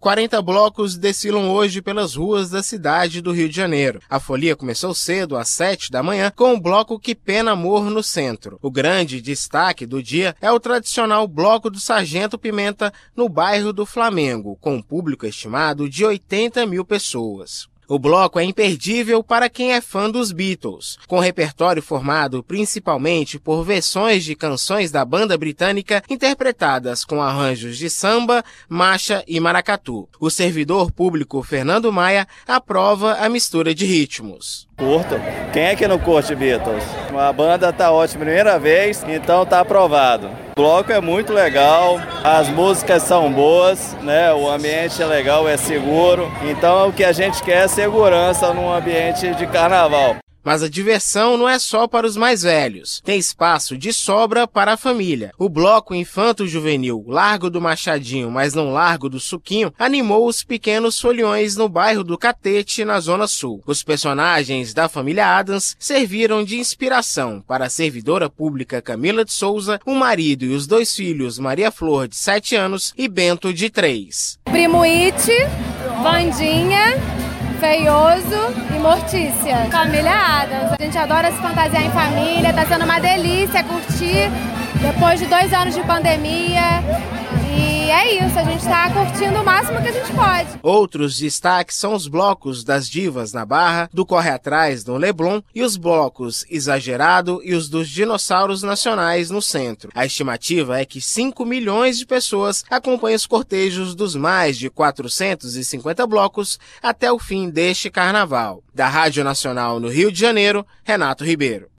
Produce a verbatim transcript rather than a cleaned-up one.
quarenta blocos desfilam hoje pelas ruas da cidade do Rio de Janeiro. A folia começou cedo, às sete da manhã, com o bloco Que Pena Amor no centro. O grande destaque do dia é o tradicional Bloco do Sargento Pimenta no bairro do Flamengo, com um público estimado de oitenta mil pessoas. O bloco é imperdível para quem é fã dos Beatles, com repertório formado principalmente por versões de canções da banda britânica interpretadas com arranjos de samba, marcha e maracatu. O servidor público Fernando Maia aprova a mistura de ritmos. Curto. Quem é que não curte Beatles? A banda tá ótima, primeira vez, então tá aprovado. O bloco é muito legal, as músicas são boas, né? O ambiente é legal, é seguro. Então o que a gente quer é segurança num ambiente de carnaval. Mas a diversão não é só para os mais velhos. Tem espaço de sobra para a família. O bloco infanto-juvenil Largo do Machadinho, mas não Largo do Suquinho, animou os pequenos foliões no bairro do Catete, na Zona Sul. Os personagens da família Adams serviram de inspiração para a servidora pública Camila de Souza, o marido e os dois filhos Maria Flor, de sete anos, e Bento, de três. Primo It, Vandinha, Feioso e Mortícia. Família Adams. A gente adora se fantasiar em família, tá sendo uma delícia curtir depois de dois anos de pandemia. E é isso, a gente tá curtindo o máximo que a gente pode. Outros destaques são os blocos das Divas na Barra, do Corre Atrás no Leblon e os blocos Exagerado e os dos Dinossauros Nacionais no centro. A estimativa é que cinco milhões de pessoas acompanham os cortejos dos mais de quatrocentos e cinquenta blocos até o fim deste carnaval. Da Rádio Nacional no Rio de Janeiro, Renato Ribeiro.